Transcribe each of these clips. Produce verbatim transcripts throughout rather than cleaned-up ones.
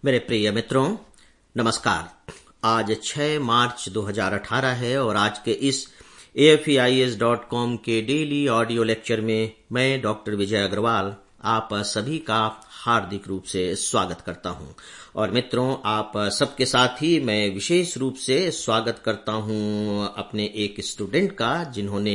मेरे प्रिय मित्रों, नमस्कार। आज छह मार्च दो हज़ार अठारह है और आज के इस A F E I S dot com के डेली ऑडियो लेक्चर में मैं डॉक्टर विजय अग्रवाल आप सभी का हार्दिक रूप से स्वागत करता हूं। और मित्रों, आप सबके साथ ही मैं विशेष रूप से स्वागत करता हूं अपने एक स्टूडेंट का, जिन्होंने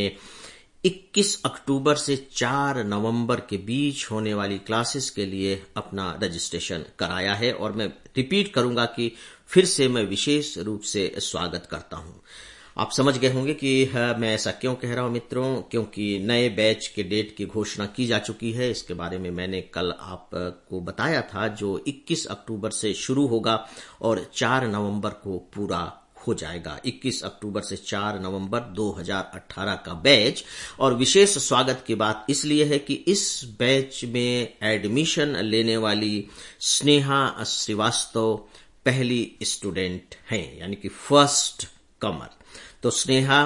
इक्कीस अक्टूबर से चार नवंबर के बीच होने वाली क्लासेस के लिए अपना रजिस्ट्रेशन कराया है। और मैं रिपीट करूंगा कि फिर से मैं विशेष रूप से स्वागत करता हूं। आप समझ गए होंगे कि मैं ऐसा क्यों कह रहा हूं मित्रों, क्योंकि नए बैच के डेट की घोषणा की जा चुकी है। इसके बारे में मैंने कल आपको बताया था, जो इक्कीस अक्टूबर से शुरू होगा और चार नवंबर को पूरा हो जाएगा। इक्कीस अक्टूबर से चार नवंबर दो हज़ार अठारह का बैच। और विशेष स्वागत की बात इसलिए है कि इस बैच में एडमिशन लेने वाली स्नेहा श्रीवास्तव पहली स्टूडेंट हैं, यानी कि फर्स्ट कमर। तो स्नेहा,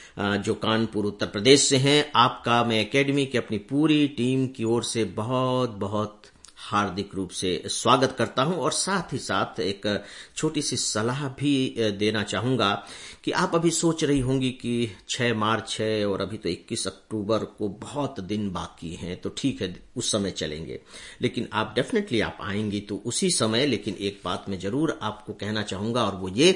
जो कानपुर उत्तर प्रदेश से हैं, आपका मैं एकेडमी की अपनी पूरी टीम की ओर से बहुत बहुत हार्दिक रूप से स्वागत करता हूं। और साथ ही साथ एक छोटी सी सलाह भी देना चाहूंगा कि आप अभी सोच रही होंगी कि छह मार्च है और अभी तो इक्कीस अक्टूबर को बहुत दिन बाकी हैं, तो ठीक है, उस समय चलेंगे। लेकिन आप डेफिनेटली आप आएंगी तो उसी समय। लेकिन एक बात मैं जरूर आपको कहना चाहूंगा, और वो ये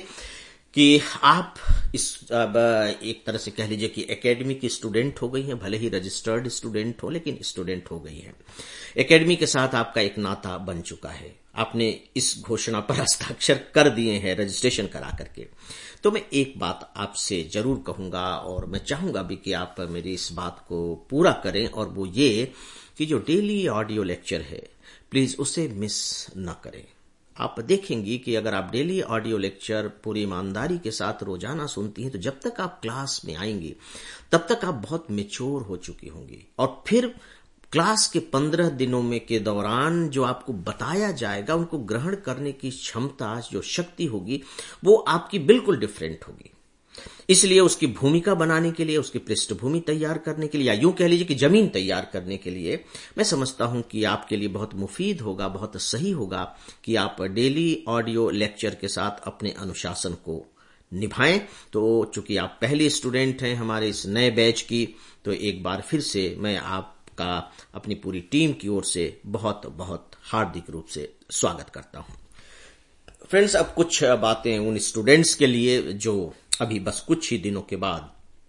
कि आप इस अब एक तरह से कह लीजिए कि एकेडमी की स्टूडेंट हो गई हैं, भले ही रजिस्टर्ड स्टूडेंट हो, लेकिन स्टूडेंट हो गई हैं। एकेडमी के साथ आपका एक नाता बन चुका है। आपने इस घोषणा पर हस्ताक्षर कर दिए हैं रजिस्ट्रेशन करा करके। तो मैं एक बात आपसे जरूर कहूंगा और मैं चाहूंगा भी कि आप मेरी इस बात को पूरा करें, और वो ये कि जो डेली ऑडियो लेक्चर है, प्लीज उसे मिस न करें। आप देखेंगी कि अगर आप डेली ऑडियो लेक्चर पूरी ईमानदारी के साथ रोजाना सुनती हैं, तो जब तक आप क्लास में आएंगी तब तक आप बहुत मैच्योर हो चुकी होंगी। और फिर क्लास के पंद्रह दिनों में के दौरान जो आपको बताया जाएगा, उनको ग्रहण करने की क्षमता, जो शक्ति होगी, वो आपकी बिल्कुल डिफरेंट होगी। इसलिए उसकी भूमिका बनाने के लिए, उसकी पृष्ठभूमि तैयार करने के लिए, या यूं कह लीजिए कि जमीन तैयार करने के लिए, मैं समझता हूं कि आपके लिए बहुत मुफीद होगा, बहुत सही होगा कि आप डेली ऑडियो लेक्चर के साथ अपने अनुशासन को निभाएं। तो चूंकि आप पहली स्टूडेंट हैं हमारे इस नए बैच की, तो एक बार फिर से मैं आपका अपनी पूरी टीम की ओर से बहुत बहुत हार्दिक रूप से स्वागत करता हूं। फ्रेंड्स, अब कुछ बातें उन स्टूडेंट्स के लिए जो अभी बस कुछ ही दिनों के बाद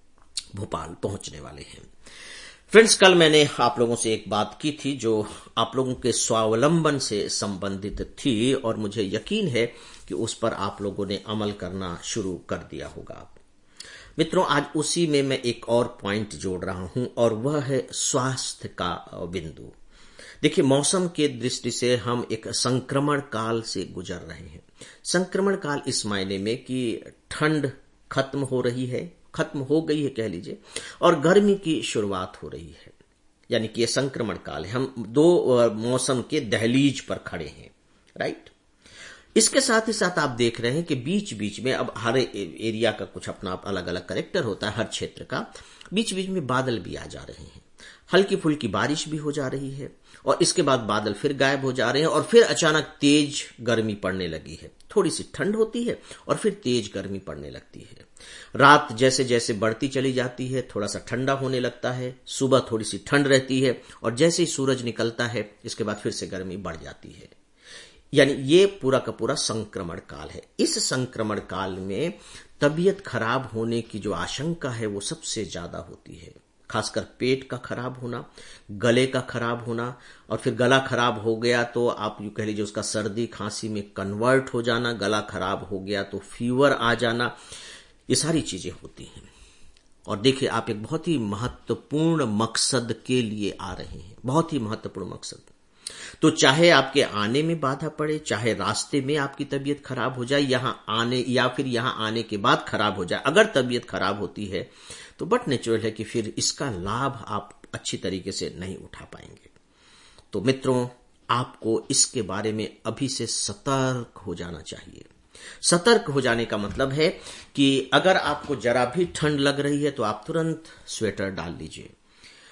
भोपाल पहुंचने वाले हैं। फ्रेंड्स, कल मैंने आप लोगों से एक बात की थी जो आप लोगों के स्वावलंबन से संबंधित थी, और मुझे यकीन है कि उस पर आप लोगों ने अमल करना शुरू कर दिया होगा। मित्रों, आज उसी में मैं एक और पॉइंट जोड़ रहा हूं, और वह है स्वास्थ्य का बिंदु। देखिए, मौसम के दृष्टि से हम एक संक्रमण काल से गुजर रहे हैं। संक्रमण काल इस मायने में कि ठंड खत्म हो रही है, खत्म हो गई है कह लीजिए, और गर्मी की शुरुआत हो रही है, यानी कि ये संक्रमण काल है। हम दो मौसम के दहलीज पर खड़े हैं, राइट। इसके साथ ही साथ आप देख रहे हैं कि बीच बीच में, अब हर एरिया का कुछ अपना अलग अलग कैरेक्टर होता है, हर क्षेत्र का, बीच बीच में बादल भी आ जा रहे हैं, हल्की फुल्की बारिश भी हो जा रही है, और इसके बाद बादल फिर गायब हो जा रहे हैं, और फिर अचानक तेज गर्मी पड़ने लगी है। थोड़ी सी ठंड होती है और फिर तेज गर्मी पड़ने लगती है। रात जैसे जैसे बढ़ती चली जाती है, थोड़ा सा ठंडा होने लगता है, सुबह थोड़ी सी ठंड रहती है, और जैसे ही सूरज निकलता है, इसके बाद फिर से गर्मी बढ़ जाती है। यानी ये पूरा का पूरा संक्रमण काल है। इस संक्रमण काल में तबीयत खराब होने की जो आशंका है वो सबसे ज्यादा होती है, खासकर पेट का खराब होना, गले का खराब होना, और फिर गला खराब हो गया तो आप यूं कह लीजिए उसका सर्दी खांसी में कन्वर्ट हो जाना, गला खराब हो गया तो फीवर आ जाना, ये सारी चीजें होती हैं। और देखिए, आप एक बहुत ही महत्वपूर्ण मकसद के लिए आ रहे हैं, बहुत ही महत्वपूर्ण मकसद। तो चाहे आपके आने में बाधा पड़े, चाहे रास्ते में आपकी तबीयत खराब हो जाए, यहां आने या फिर यहां आने के बाद खराब हो जाए, अगर तबीयत खराब होती है तो बट नेचुरल है कि फिर इसका लाभ आप अच्छी तरीके से नहीं उठा पाएंगे। तो मित्रों, आपको इसके बारे में अभी से सतर्क हो जाना चाहिए। सतर्क हो जाने का मतलब है कि अगर आपको जरा भी ठंड लग रही है तो आप तुरंत स्वेटर डाल लीजिए।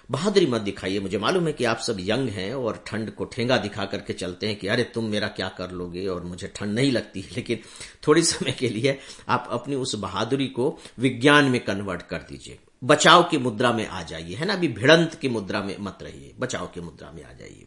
बहादुरी मत दिखाइए। मुझे मालूम है कि आप सब यंग हैं और ठंड को ठेंगा दिखा करके चलते हैं कि अरे तुम मेरा क्या कर लोगे और मुझे ठंड नहीं लगती, लेकिन थोड़ी समय के लिए आप अपनी उस बहादुरी को विज्ञान में कन्वर्ट कर दीजिए। बचाव की मुद्रा में आ जाइए, है ना। अभी भिड़ंत की मुद्रा में मत रहिए, बचाव की मुद्रा में आ जाइए।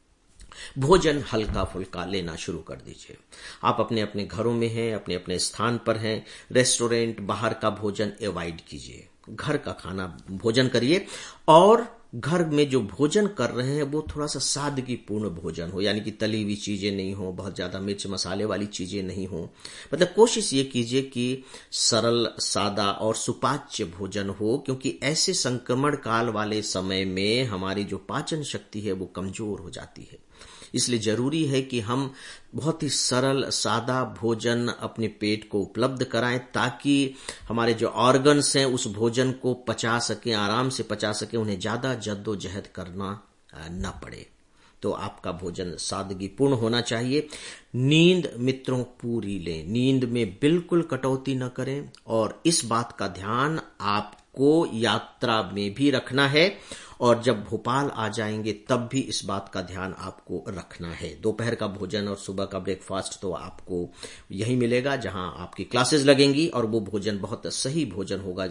भोजन हल्का फुल्का लेना शुरू कर दीजिए। आप अपने अपने घरों में हैं, अपने अपने स्थान पर हैं, रेस्टोरेंट, बाहर का भोजन अवॉइड कीजिए। घर का खाना भोजन करिए और घर में जो भोजन कर रहे हैं वो थोड़ा सा सादगीपूर्ण भोजन हो, यानी कि तली हुई चीजें नहीं हो, बहुत ज्यादा मिर्च मसाले वाली चीजें नहीं हो। मतलब कोशिश ये कीजिए कि सरल, सादा और सुपाच्य भोजन हो, क्योंकि ऐसे संक्रमण काल वाले समय में हमारी जो पाचन शक्ति है वो कमजोर हो जाती है। इसलिए जरूरी है कि हम बहुत ही सरल सादा भोजन अपने पेट को उपलब्ध कराएं, ताकि हमारे जो ऑर्गन्स हैं उस भोजन को पचा सकें, आराम से पचा सकें, उन्हें ज्यादा जद्दोजहद करना न पड़े। तो आपका भोजन सादगीपूर्ण होना चाहिए। नींद मित्रों पूरी लें, नींद में बिल्कुल कटौती न करें, और इस बात का ध्यान आपको यात्रा में भी रखना है और जब भोपाल आ जाएंगे तब भी इस बात का ध्यान आपको रखना है। दोपहर का भोजन और सुबह का ब्रेकफास्ट तो आपको यही मिलेगा जहां आपकी क्लासेस लगेंगी, और वो भोजन बहुत सही भोजन होगा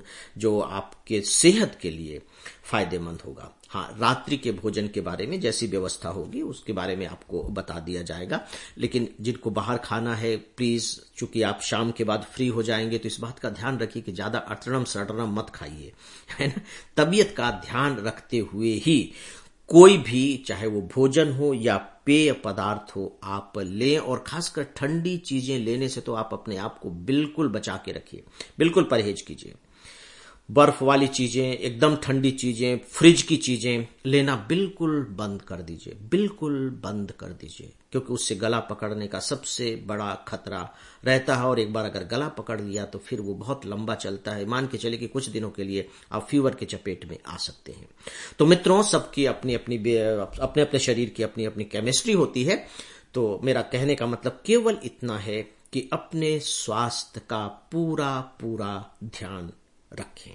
जो आपके सेहत के लिए फायदेमंद होगा। हाँ, रात्रि के भोजन के बारे में जैसी व्यवस्था होगी उसके बारे में आपको बता दिया जाएगा। लेकिन जिनको बाहर खाना है, प्लीज, चूंकि आप शाम के बाद फ्री हो जाएंगे तो इस बात का ध्यान रखिए कि ज्यादा अटरम सटरम मत खाइए, है ना। तबीयत का ध्यान रखते हुए ही कोई भी, चाहे वो भोजन हो या पेय पदार्थ हो, आप लें, और खासकर ठंडी चीजें लेने से तो आप अपने आप को बिल्कुल बचा के रखिए, बिल्कुल परहेज कीजिए। बर्फ वाली चीजें, एकदम ठंडी चीजें, फ्रिज की चीजें लेना बिल्कुल बंद कर दीजिए, बिल्कुल बंद कर दीजिए, क्योंकि उससे गला पकड़ने का सबसे बड़ा खतरा रहता है, और एक बार अगर गला पकड़ लिया तो फिर वो बहुत लंबा चलता है। मान के चले कि कुछ दिनों के लिए आप फीवर के चपेट में आ सकते हैं। तो मित्रों, सबकी अपनी अपनी अपने अपने शरीर की अपनी अपनी केमिस्ट्री होती है। तो मेरा कहने का मतलब केवल इतना है कि अपने स्वास्थ्य का पूरा पूरा ध्यान रखें।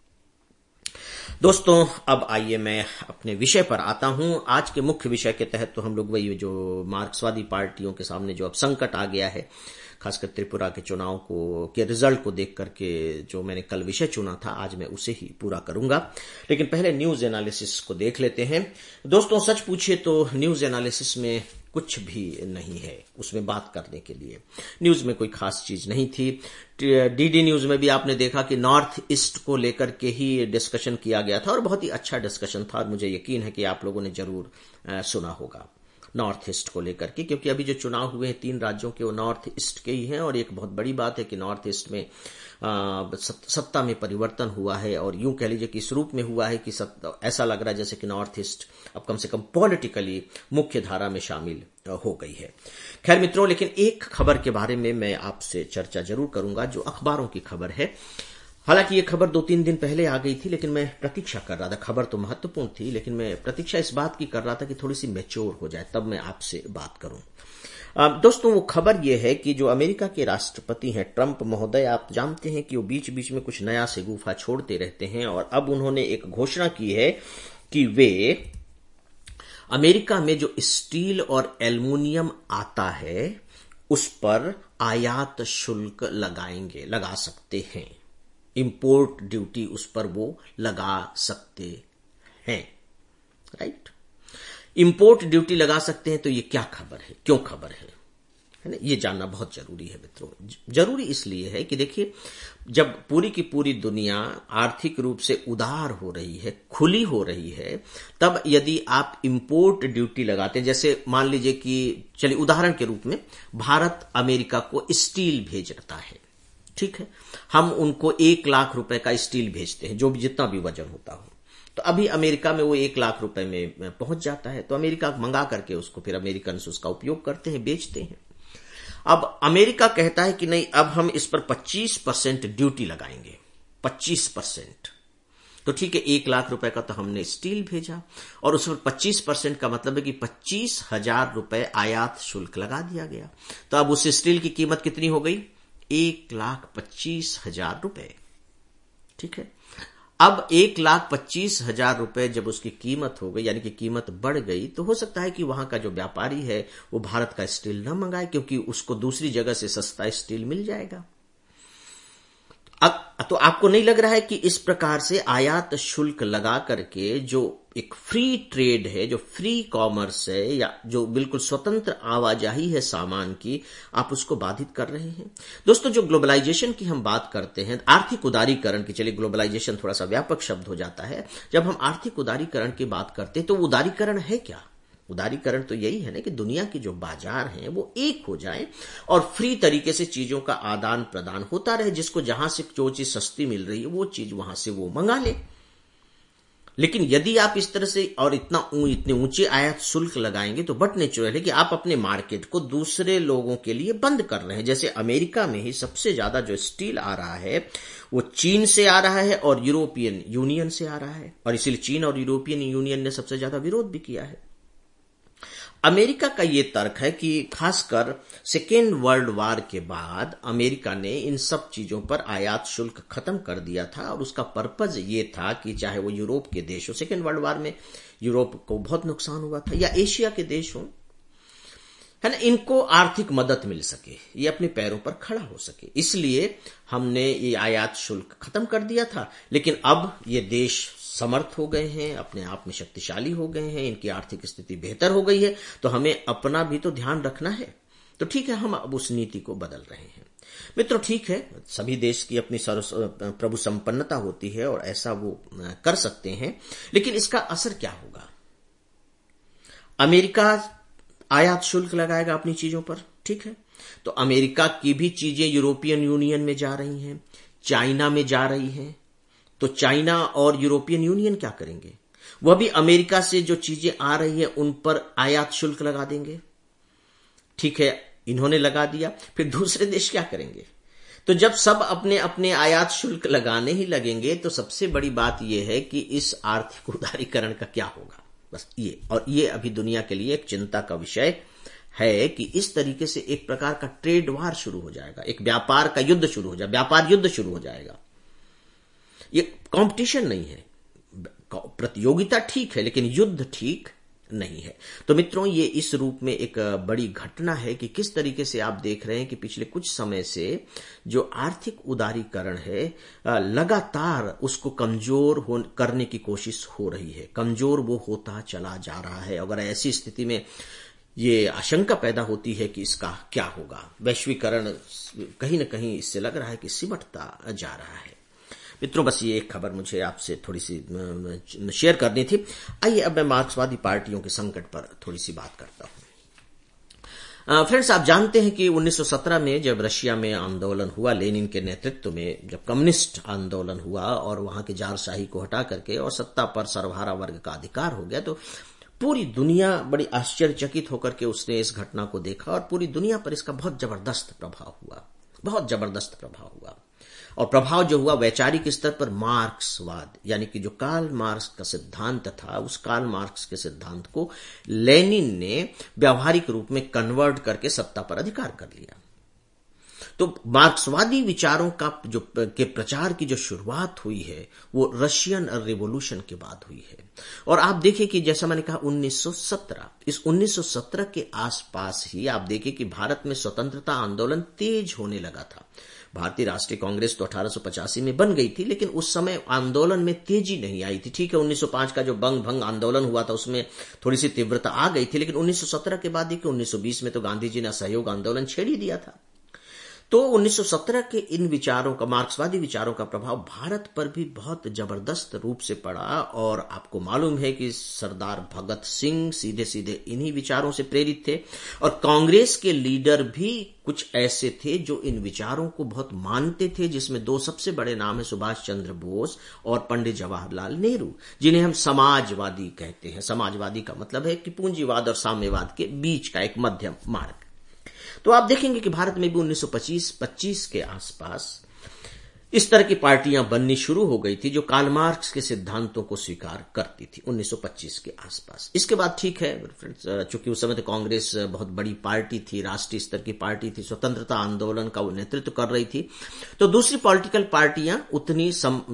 दोस्तों, अब आइए मैं अपने विषय पर आता हूं। आज के मुख्य विषय के तहत तो हम लोग वही जो मार्क्सवादी पार्टियों के सामने जो अब संकट आ गया है, खासकर त्रिपुरा के चुनाव को के रिजल्ट को देख करके जो मैंने कल विषय चुना था, आज मैं उसे ही पूरा करूंगा। लेकिन पहले न्यूज एनालिसिस को देख लेते हैं। दोस्तों, सच पूछिए तो न्यूज एनालिसिस में कुछ भी नहीं है उसमें बात करने के लिए। न्यूज में कोई खास चीज नहीं थी। डीडी न्यूज में भी आपने देखा कि नॉर्थ ईस्ट को लेकर के ही डिस्कशन किया गया था, और बहुत ही अच्छा डिस्कशन था, और मुझे यकीन है कि आप लोगों ने जरूर सुना होगा नॉर्थ ईस्ट को लेकर के, क्योंकि अभी जो चुनाव हुए हैं तीन राज्यों के वो नॉर्थ ईस्ट के ही हैं। और एक बहुत बड़ी बात है कि नॉर्थ ईस्ट में आ, सत्ता में परिवर्तन हुआ है, और यूं कह लीजिए कि इस रूप में हुआ है कि ऐसा लग रहा है जैसे कि नॉर्थ ईस्ट अब कम से कम पॉलिटिकली मुख्य धारा में शामिल हो गई है। खैर मित्रों, लेकिन एक खबर के बारे में मैं आपसे चर्चा जरूर करूंगा जो अखबारों की खबर है। हालांकि ये खबर दो तीन दिन पहले आ गई थी, लेकिन मैं प्रतीक्षा कर रहा था। खबर तो महत्वपूर्ण थी, लेकिन मैं प्रतीक्षा इस बात की कर रहा था कि थोड़ी सी मैच्योर हो जाए, तब मैं आपसे बात करूं। दोस्तों, वो खबर ये है कि जो अमेरिका के राष्ट्रपति हैं ट्रंप महोदय, आप जानते हैं कि वो बीच बीच में कुछ नया से गुफा छोड़ते रहते हैं, और अब उन्होंने एक घोषणा की है कि वे अमेरिका में जो स्टील और एल्युमिनियम आता है उस पर आयात शुल्क लगाएंगे, लगा सकते हैं। इंपोर्ट ड्यूटी उस पर वो लगा सकते हैं, राइट। इंपोर्ट ड्यूटी लगा सकते हैं, तो ये क्या खबर है, क्यों खबर है, है ना। ये जानना बहुत जरूरी है मित्रों। जरूरी इसलिए है कि देखिए, जब पूरी की पूरी दुनिया आर्थिक रूप से उदार हो रही है, खुली हो रही है, तब यदि आप इंपोर्ट ड्यूटी लगाते हैं, जैसे मान लीजिए कि चलिए उदाहरण के रूप में भारत अमेरिका को स्टील भेजता है, ठीक है। हम उनको एक लाख रुपए का स्टील भेजते हैं, जो भी जितना भी वजन होता हो। तो अभी अमेरिका में वो एक लाख रुपए में पहुंच जाता है, तो अमेरिका मंगा करके उसको फिर अमेरिकन उसका उपयोग करते हैं, बेचते हैं। अब अमेरिका कहता है कि नहीं, अब हम इस पर पच्चीस परसेंट ड्यूटी लगाएंगे, पच्चीस परसेंट। तो ठीक है, एक लाख रुपए का तो हमने स्टील भेजा, और उस पर पच्चीस परसेंट का मतलब है कि पच्चीस हजार रुपए आयात शुल्क लगा दिया गया। तो अब उस स्टील की कीमत कितनी हो गई, एक लाख पच्चीस हजार रुपए, ठीक है। अब एक लाख पच्चीस हजार रुपए जब उसकी कीमत हो गई, यानी कि कीमत बढ़ गई, तो हो सकता है कि वहां का जो व्यापारी है वो भारत का स्टील न मंगाए, क्योंकि उसको दूसरी जगह से सस्ता स्टील मिल जाएगा। अब तो आपको नहीं लग रहा है कि इस प्रकार से आयात शुल्क लगा करके जो एक फ्री ट्रेड है, जो फ्री कॉमर्स है, या जो बिल्कुल स्वतंत्र आवाजाही है सामान की, आप उसको बाधित कर रहे हैं। दोस्तों, जो ग्लोबलाइजेशन की हम बात करते हैं, आर्थिक उदारीकरण की, चलिए ग्लोबलाइजेशन थोड़ा सा व्यापक शब्द हो जाता है, जब हम आर्थिक उदारीकरण की बात करते हैं तो उदारीकरण है क्या? उदारीकरण तो यही है ना कि दुनिया के जो बाजार हैं वो एक हो जाएं और फ्री तरीके से चीजों का आदान प्रदान होता रहे, जिसको जहां से जो चीज सस्ती मिल रही है वो चीज वहां से वो मंगा ले। लेकिन यदि आप इस तरह से और इतना इतने ऊंचे आयात शुल्क लगाएंगे तो बट नेचुरल है कि आप अपने मार्केट को दूसरे लोगों के लिए बंद कर रहे हैं। जैसे अमेरिका में ही सबसे ज्यादा जो स्टील आ रहा है वो चीन से आ रहा है और यूरोपियन यूनियन से आ रहा है, और इसीलिए चीन और यूरोपियन यूनियन ने सबसे ज्यादा विरोध भी किया है। अमेरिका का यह तर्क है कि खासकर सेकेंड वर्ल्ड वार के बाद अमेरिका ने इन सब चीजों पर आयात शुल्क खत्म कर दिया था, और उसका पर्पज ये था कि चाहे वो यूरोप के देश हो, सेकेंड वर्ल्ड वार में यूरोप को बहुत नुकसान हुआ था, या एशिया के देश हो, है ना, इनको आर्थिक मदद मिल सके, ये अपने पैरों पर खड़ा हो सके, इसलिए हमने ये आयात शुल्क खत्म कर दिया था। लेकिन अब ये देश समर्थ हो गए हैं, अपने आप में शक्तिशाली हो गए हैं, इनकी आर्थिक स्थिति बेहतर हो गई है, तो हमें अपना भी तो ध्यान रखना है। तो ठीक है, हम अब उस नीति को बदल रहे हैं। मित्रों, ठीक है, सभी देश की अपनी सर्व प्रभु संपन्नता होती है और ऐसा वो कर सकते हैं, लेकिन इसका असर क्या होगा? अमेरिका आयात शुल्क लगाएगा अपनी चीजों पर, ठीक है, तो अमेरिका की भी चीजें यूरोपियन यूनियन में जा रही हैं, चाइना में जा रही हैं, तो चाइना और यूरोपियन यूनियन क्या करेंगे? वह भी अमेरिका से जो चीजें आ रही है उन पर आयात शुल्क लगा देंगे। ठीक है, इन्होंने लगा दिया, फिर दूसरे देश क्या करेंगे? तो जब सब अपने अपने आयात शुल्क लगाने ही लगेंगे तो सबसे बड़ी बात यह है कि इस आर्थिक उदारीकरण का क्या होगा। बस ये, और ये अभी दुनिया के लिए एक चिंता का विषय है कि इस तरीके से एक प्रकार का ट्रेड वार शुरू हो जाएगा, एक व्यापार का युद्ध शुरू हो जाएगा, व्यापार युद्ध शुरू हो जाएगा। ये कंपटीशन नहीं है, प्रतियोगिता ठीक है, लेकिन युद्ध ठीक नहीं है। तो मित्रों, ये इस रूप में एक बड़ी घटना है कि किस तरीके से आप देख रहे हैं कि पिछले कुछ समय से जो आर्थिक उदारीकरण है लगातार उसको कमजोर हो करने की कोशिश हो रही है, कमजोर वो होता चला जा रहा है। अगर ऐसी स्थिति में ये आशंका पैदा होती है कि इसका क्या होगा, वैश्वीकरण कहीं ना कहीं इससे लग रहा है कि सिमटता जा रहा है। मित्रों, बस ये एक खबर मुझे आपसे थोड़ी सी शेयर करनी थी। आइए अब मैं मार्क्सवादी पार्टियों के संकट पर थोड़ी सी बात करता हूं। फ्रेंड्स, आप जानते हैं कि उन्नीस सौ सत्रह में जब रशिया में आंदोलन हुआ, लेनिन के नेतृत्व में जब कम्युनिस्ट आंदोलन हुआ और वहां के जारशाही को हटा करके और सत्ता पर सर्वहारा वर्ग का अधिकार हो गया, तो पूरी दुनिया बड़ी आश्चर्यचकित होकर के उसने इस घटना को देखा और पूरी दुनिया पर इसका बहुत जबरदस्त प्रभाव हुआ, बहुत जबरदस्त प्रभाव हुआ। और प्रभाव जो हुआ वैचारिक स्तर पर, मार्क्सवाद यानी कि जो कार्ल मार्क्स का सिद्धांत था, उस कार्ल मार्क्स के सिद्धांत को लेनिन ने व्यावहारिक रूप में कन्वर्ट करके सत्ता पर अधिकार कर लिया। तो मार्क्सवादी विचारों का जो के प्रचार की जो शुरुआत हुई है वो रशियन रिवॉल्यूशन के बाद हुई है। और आप देखिए कि जैसा मैंने कहा उन्नीस सौ सत्रह, इस उन्नीस सौ सत्रह के आसपास ही आप देखिए कि भारत में स्वतंत्रता आंदोलन तेज होने लगा था। भारतीय राष्ट्रीय कांग्रेस तो अठारह सौ पचासी में बन गई थी, लेकिन उस समय आंदोलन में तेजी नहीं आई थी। ठीक है, उन्नीस सौ पाँच का जो बंग भंग आंदोलन हुआ था उसमें थोड़ी सी तीव्रता आ गई थी, लेकिन उन्नीस सौ सत्रह के बाद देखिए उन्नीस सौ बीस में तो गांधी जी ने असहयोग आंदोलन छेड़ ही दिया था। तो उन्नीस सौ सत्रह के इन विचारों का, मार्क्सवादी विचारों का प्रभाव भारत पर भी बहुत जबरदस्त रूप से पड़ा। और आपको मालूम है कि सरदार भगत सिंह सीधे सीधे इन्हीं विचारों से प्रेरित थे, और कांग्रेस के लीडर भी कुछ ऐसे थे जो इन विचारों को बहुत मानते थे, जिसमें दो सबसे बड़े नाम है सुभाष चंद्र बोस और पंडित जवाहरलाल नेहरू, जिन्हें हम समाजवादी कहते हैं। समाजवादी का मतलब है कि पूंजीवाद और साम्यवाद के बीच का एक मध्यम मार्ग। तो आप देखेंगे कि भारत में भी उन्नीस सौ पच्चीस के आसपास इस तरह की पार्टियां बननी शुरू हो गई थी जो कार्ल मार्क्स के सिद्धांतों को स्वीकार करती थी उन्नीस सौ पच्चीस के आसपास। इसके बाद ठीक है फ्रेंड्स, चूंकि उस समय तो कांग्रेस बहुत बड़ी पार्टी थी, राष्ट्रीय स्तर की पार्टी थी, स्वतंत्रता आंदोलन का वो नेतृत्व कर रही थी, तो दूसरी पॉलिटिकल पार्टियां उतनी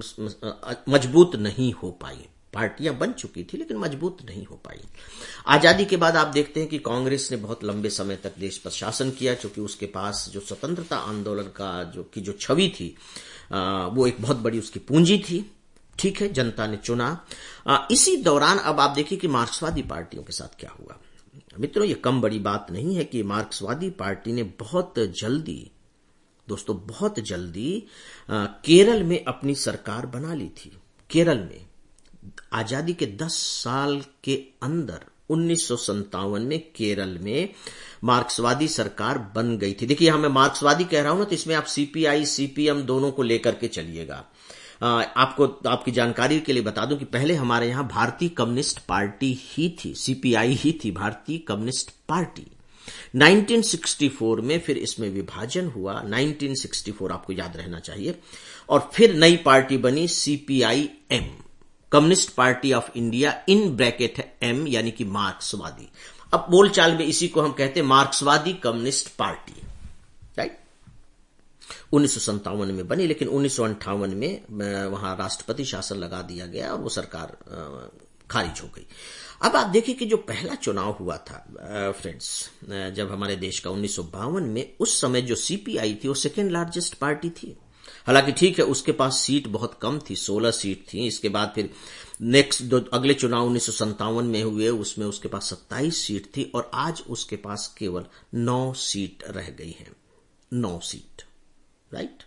मजबूत नहीं हो पाई। पार्टियां बन चुकी थी लेकिन मजबूत नहीं हो पाई। आजादी के बाद आप देखते हैं कि कांग्रेस ने बहुत लंबे समय तक देश पर शासन किया, क्योंकि उसके पास जो स्वतंत्रता आंदोलन का जो की जो छवि थी आ, वो एक बहुत बड़ी उसकी पूंजी थी। ठीक है, जनता ने चुना। आ, इसी दौरान अब आप देखिए कि मार्क्सवादी पार्टियों के साथ क्या हुआ। मित्रों, ये कम बड़ी बात नहीं है कि मार्क्सवादी पार्टी ने बहुत जल्दी, दोस्तों बहुत जल्दी आ, केरल में अपनी सरकार बना ली थी। केरल में आजादी के दस साल के अंदर उन्नीस सौ संतावन में केरल में मार्क्सवादी सरकार बन गई थी। देखिए, यहां मैं मार्क्सवादी कह रहा हूं ना, तो इसमें आप सीपीआई सीपीएम दोनों को लेकर के चलिएगा। आपको आपकी जानकारी के लिए बता दूं कि पहले हमारे यहां भारतीय कम्युनिस्ट पार्टी ही थी, सीपीआई ही थी, भारतीय कम्युनिस्ट पार्टी। उन्नीस सौ चौंसठ में फिर इसमें विभाजन हुआ, उन्नीस सौ चौंसठ आपको याद रहना चाहिए, और फिर नई पार्टी बनी CPI M, communist party of India, in bracket है एम, यानी कि मार्क्सवादी। अब बोलचाल में इसी को हम कहते हैं मार्क्सवादी कम्युनिस्ट पार्टी, राइट। उन्नीस सौ संतावन में बनी, लेकिन उन्नीस सौ अंठावन में वहां राष्ट्रपति शासन लगा दिया गया और वो सरकार खारिज हो गई। अब आप देखिए कि जो पहला चुनाव हुआ था फ्रेंड्स, जब हमारे देश का उन्नीस सौ बावन में, उस समय जो सीपीआई थी वो सेकेंड लार्जेस्ट पार्टी थी। हालांकि ठीक है, उसके पास सीट बहुत कम थी, सोलह सीट थी। इसके बाद फिर नेक्स्ट दो अगले चुनाव उन्नीस सौ संतावन में हुए, उसमें उसके पास सत्ताईस सीट थी, और आज उसके पास केवल नौ सीट रह गई हैं, नौ सीट, राइट।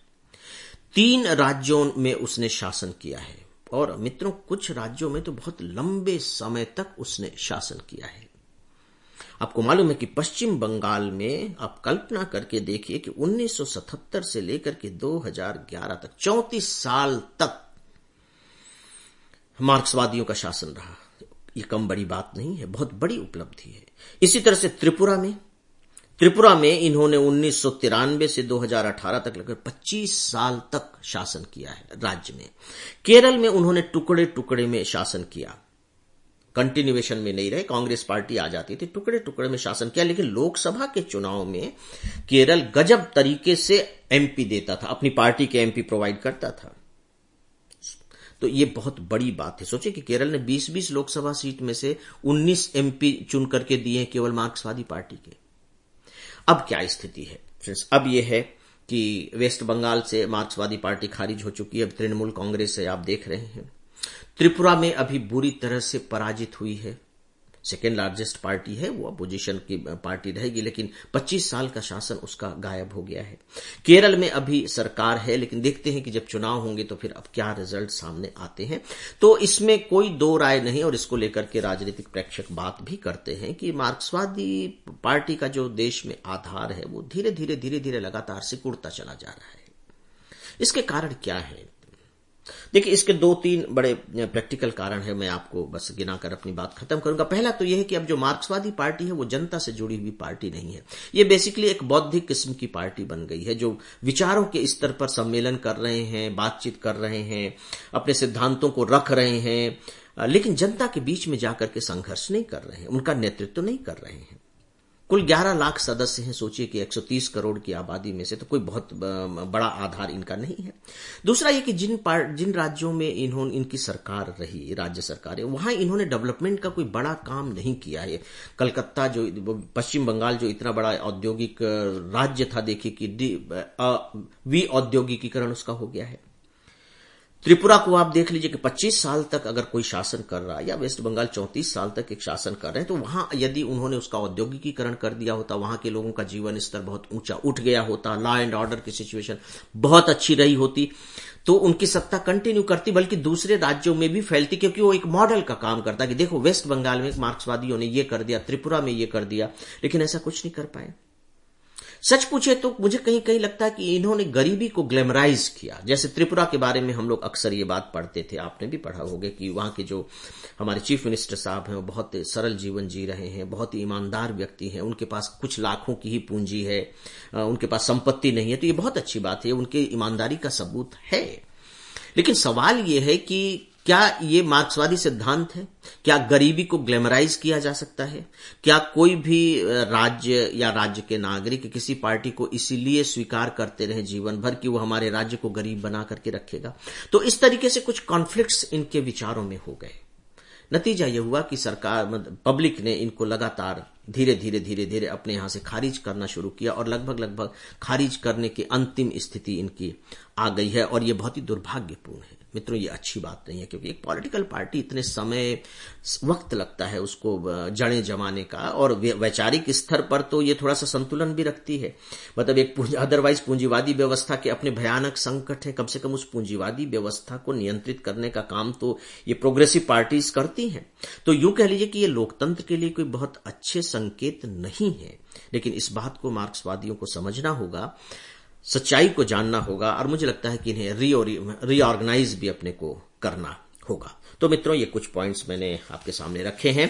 तीन राज्यों में उसने शासन किया है, और मित्रों कुछ राज्यों में तो बहुत लंबे समय तक उसने शासन किया है। आपको मालूम है कि पश्चिम बंगाल में आप कल्पना करके देखिए कि उन्नीस सौ सतहत्तर से लेकर के दो हज़ार ग्यारह तक चौंतीस साल तक मार्क्सवादियों का शासन रहा। ये कम बड़ी बात नहीं है, बहुत बड़ी उपलब्धि है। इसी तरह से त्रिपुरा में त्रिपुरा में इन्होंने उन्नीस सौ तिरानवे से दो हज़ार अठारह तक लगभग पच्चीस साल तक शासन किया है राज्य में। केरल में उन्होंने टुकड़े टुकड़े में शासन किया, कंटिन्यूएशन में नहीं रहे, कांग्रेस पार्टी आ जाती थी, टुकड़े टुकड़े में शासन किया, लेकिन लोकसभा के चुनाव में केरल गजब तरीके से एमपी देता था, अपनी पार्टी के एमपी प्रोवाइड करता था। तो ये बहुत बड़ी बात है। सोचिए कि केरल ने बीस बीस लोकसभा सीट में से उन्नीस एमपी चुन करके दिए हैं केवल मार्क्सवादी पार्टी के। अब क्या स्थिति है फ्रेंड्स? अब यह है कि वेस्ट बंगाल से मार्क्सवादी पार्टी खारिज हो चुकी है, अब तृणमूल कांग्रेस है, आप देख रहे हैं। त्रिपुरा में अभी बुरी तरह से पराजित हुई है, सेकेंड लार्जेस्ट पार्टी है, वो अपोजिशन की पार्टी रहेगी, लेकिन पच्चीस साल का शासन उसका गायब हो गया है। केरल में अभी सरकार है, लेकिन देखते हैं कि जब चुनाव होंगे तो फिर अब क्या रिजल्ट सामने आते हैं। तो इसमें कोई दो राय नहीं, और इसको लेकर के राजनीतिक प्रेक्षक बात भी करते हैं कि मार्क्सवादी पार्टी का जो देश में आधार है वो धीरे धीरे धीरे धीरे लगातार सिकुड़ता चला जा रहा है। इसके कारण क्या है? देखिए, इसके दो तीन बड़े प्रैक्टिकल कारण है, मैं आपको बस गिनाकर अपनी बात खत्म करूंगा। पहला तो यह है कि अब जो मार्क्सवादी पार्टी है वो जनता से जुड़ी हुई पार्टी नहीं है, ये बेसिकली एक बौद्धिक किस्म की पार्टी बन गई है, जो विचारों के स्तर पर सम्मेलन कर रहे हैं, बातचीत कर रहे हैं, अपने सिद्धांतों को रख रहे हैं, लेकिन जनता के बीच में जाकर के संघर्ष नहीं कर रहे हैं, उनका नेतृत्व नहीं कर रहे हैं। कुल ग्यारह लाख सदस्य हैं, सोचिए कि एक सौ तीस करोड़ की आबादी में से तो कोई बहुत बड़ा आधार इनका नहीं है। दूसरा ये कि जिन जिन राज्यों में इन्होंने इनकी सरकार रही, राज्य सरकार है, वहां इन्होंने डेवलपमेंट का कोई बड़ा काम नहीं किया है। कलकत्ता जो पश्चिम बंगाल जो इतना बड़ा औद्योगिक राज्य था, देखिए कि वी औद्योगिकीकरण उसका हो गया है। त्रिपुरा को आप देख लीजिए कि पच्चीस साल तक अगर कोई शासन कर रहा है, या वेस्ट बंगाल चौंतीस साल तक एक शासन कर रहे हैं, तो वहां यदि उन्होंने उसका औद्योगिकीकरण कर दिया होता, वहां के लोगों का जीवन स्तर बहुत ऊंचा उठ गया होता, लॉ एंड ऑर्डर की सिचुएशन बहुत अच्छी रही होती, तो उनकी सत्ता कंटिन्यू करती, बल्कि दूसरे राज्यों में भी फैलती, क्योंकि वो एक मॉडल का काम करता कि देखो वेस्ट बंगाल में मार्क्सवादियों ने ये कर दिया, त्रिपुरा में ये कर दिया, लेकिन ऐसा कुछ नहीं कर पाए। सच पूछे तो मुझे कहीं कहीं लगता है कि इन्होंने गरीबी को ग्लैमराइज किया। जैसे त्रिपुरा के बारे में हम लोग अक्सर ये बात पढ़ते थे, आपने भी पढ़ा होगा कि वहां के जो हमारे चीफ मिनिस्टर साहब हैं वो बहुत सरल जीवन जी रहे हैं, बहुत ही ईमानदार व्यक्ति हैं, उनके पास कुछ लाखों की ही पूंजी है, उनके पास संपत्ति नहीं है, तो ये बहुत अच्छी बात है, उनके ईमानदारी का सबूत है। लेकिन सवाल ये है कि क्या ये मार्क्सवादी सिद्धांत है? क्या गरीबी को ग्लैमराइज किया जा सकता है? क्या कोई भी राज्य या राज्य के नागरिक किसी पार्टी को इसीलिए स्वीकार करते रहे जीवन भर कि वो हमारे राज्य को गरीब बना करके रखेगा? तो इस तरीके से कुछ कॉन्फ्लिक्ट्स इनके विचारों में हो गए। नतीजा यह हुआ कि सरकार मतलब पब्लिक ने इनको लगातार धीरे धीरे धीरे धीरे अपने यहां से खारिज करना शुरू किया और लगभग लगभग खारिज करने की अंतिम स्थिति इनकी आ गई है, और ये बहुत ही दुर्भाग्यपूर्ण है। मित्रों, ये अच्छी बात नहीं है, क्योंकि एक पॉलिटिकल पार्टी इतने समय वक्त लगता है उसको जड़ें जमाने का, और वैचारिक स्तर पर तो ये थोड़ा सा संतुलन भी रखती है। मतलब एक अदरवाइज पूंजीवादी व्यवस्था के अपने भयानक संकट है, कम से कम उस पूंजीवादी व्यवस्था को नियंत्रित करने का काम तो ये प्रोग्रेसिव पार्टीज करती हैं। तो यूं कह लीजिए कि ये लोकतंत्र के लिए कोई बहुत अच्छे संकेत नहीं है। लेकिन इस बात को मार्क्सवादियों को समझना होगा, सच्चाई को जानना होगा, और मुझे लगता है कि इन्हें रीऑर्गेनाइज भी अपने को करना होगा। तो मित्रों, ये कुछ पॉइंट्स मैंने आपके सामने रखे हैं।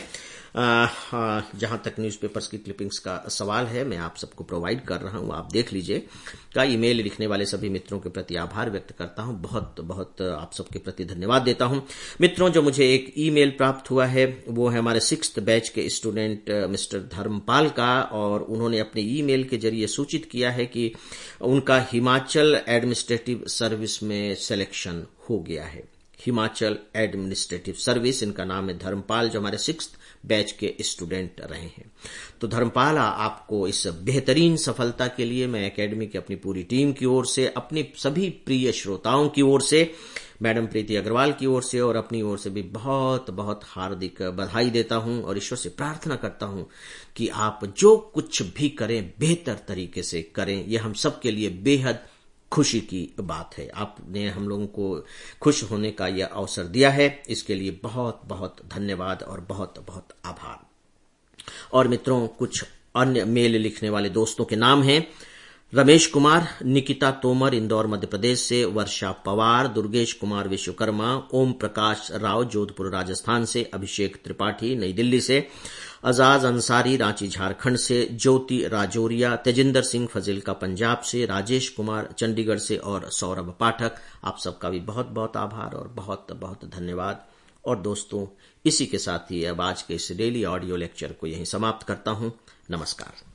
जहां तक न्यूज़पेपर्स की क्लिपिंग्स का सवाल है, मैं आप सबको प्रोवाइड कर रहा हूं, आप देख लीजिए। का ईमेल लिखने वाले सभी मित्रों के प्रति आभार व्यक्त करता हूं, बहुत बहुत आप सबके प्रति धन्यवाद देता हूं। मित्रों, जो मुझे एक ईमेल प्राप्त हुआ है वो है हमारे सिक्स्थ बैच के स्टूडेंट मिस्टर धर्मपाल का, और उन्होंने अपने ईमेल के जरिए सूचित किया है कि उनका हिमाचल एडमिनिस्ट्रेटिव सर्विस में सिलेक्शन हो गया है। हिमाचल एडमिनिस्ट्रेटिव सर्विस, इनका नाम है धर्मपाल, जो हमारे सिक्स्थ बैच के स्टूडेंट रहे हैं। तो धर्मपाल, आपको इस बेहतरीन सफलता के लिए मैं एकेडमी की अपनी पूरी टीम की ओर से, अपने सभी प्रिय श्रोताओं की ओर से, मैडम प्रीति अग्रवाल की ओर से और अपनी ओर से भी बहुत बहुत हार्दिक बधाई देता हूं, और ईश्वर से प्रार्थना करता हूं कि आप जो कुछ भी करें बेहतर तरीके से करें। यह हम सबके लिए बेहद खुशी की बात है। आपने हम लोगों को खुश होने का यह अवसर दिया है, इसके लिए बहुत बहुत धन्यवाद और बहुत बहुत आभार। और मित्रों, कुछ अन्य मेल लिखने वाले दोस्तों के नाम हैं: रमेश कुमार, निकिता तोमर इंदौर मध्य प्रदेश से, वर्षा पवार, दुर्गेश कुमार विश्वकर्मा, ओम प्रकाश राव जोधपुर राजस्थान से, अभिषेक त्रिपाठी नई दिल्ली से, अजाज अंसारी रांची झारखंड से, ज्योति राजौरिया, तेजिंदर सिंह फजिल्का पंजाब से, राजेश कुमार चंडीगढ़ से और सौरभ पाठक। आप सबका भी बहुत बहुत आभार और बहुत बहुत धन्यवाद। और दोस्तों, इसी के साथ ही अब आज के इस डेली ऑडियो लेक्चर को यहीं समाप्त करता हूं। नमस्कार।